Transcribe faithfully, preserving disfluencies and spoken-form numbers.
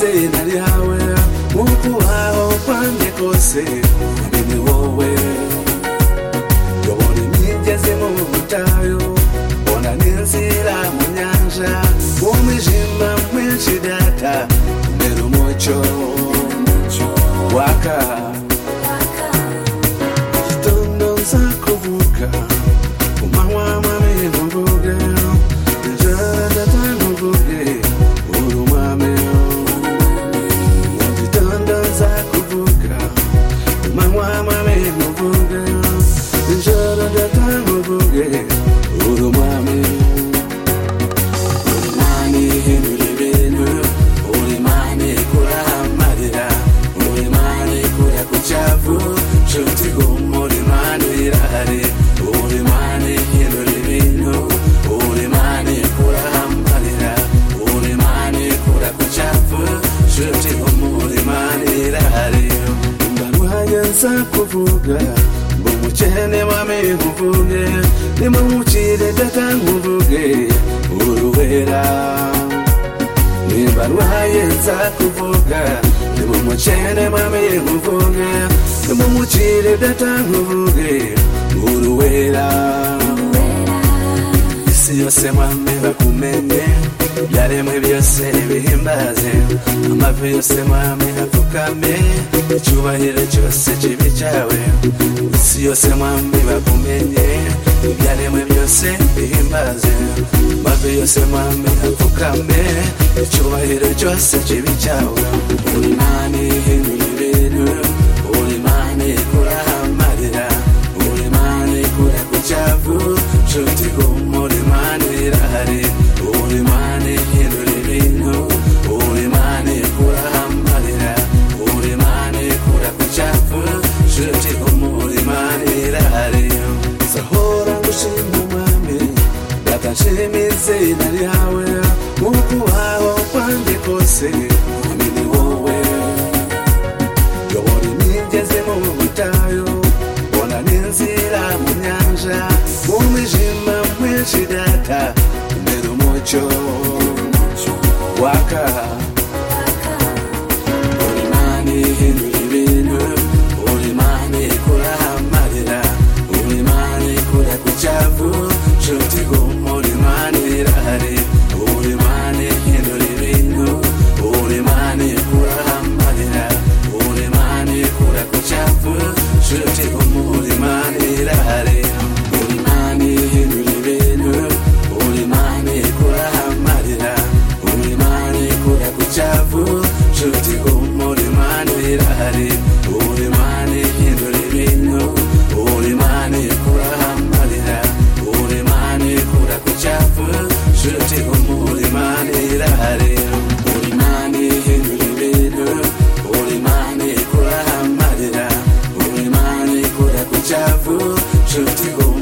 izina ryawe mukubaho kwanjye kose ni wowe yobora imigezi mu butayu bona n'inzira mu nyanja mu mwijima mwinshi data mbere umucyo waka igitondo nzakuvuga ku manywa mami nkuvuge ijoro data nkuvuge uri umwami mu gitondo nzakuvuga ku manywa mami nkuvuge ijoro data nkuvuge uri umwami uri mani hindura ibintu uri mani kurahamarira uri mani kura ku cyavu nshuti humura imana irahari uri mani hindura ibintu uri mani kurahamarira uri mani kura ku cyavu nshuti humura imana irahari mbaruhanye nzakuvuga umukene mami nkuvuge nimumucire data nkuvuge uruwera nimba rwaye nzakuvuga nimumucene mami nkuvuge nimumucire data nkuvuge uruwera isi yose mwami bakumenye byaremwe byose bihimbaze amavi yose mwami apfukame icyubahiro cyose kibi cyawe isi yose mwami bakumenye ibyaremwe byose bihimbaze amavi yose mwami apfukame icyubahiro cyose kibi cyawe uri mani hindura ibintu uri mani kurahamarira uri mani kura ku cyavu nshuti humura imana irahari uri mani hindura ibintu uri mani kurahamarira uri mani kura ku cyavu nshuti humura imana irahari nzahora ngushima mwami data nshima izina ryawe mukubaho kwanjye kose mwami ni wowe yobora imigezi mu butayu bona n'inzira mu nyanja mu mwijima mwinshi data mbere umucyo waka uri mani hindura ibintu uri mani kurahamarira uri mani kura ku cyavu nshuti humura imana irahari uri mani hindura ibintu uri mani kurahamarira uri mani kura ku cyavu nshuti humura imana irahari uri mani hindura ibintu uri mani kurahamarira uri mani kura ku cyavu nshuti humura imana irahari uri mani hindura ibintu uri mani kurahamarira uri mani kura ku cyavu nshuti humura imana irahari uri mani hindura ibintu uri mani kurahamarira uri mani kura ku cyavu nshuti humura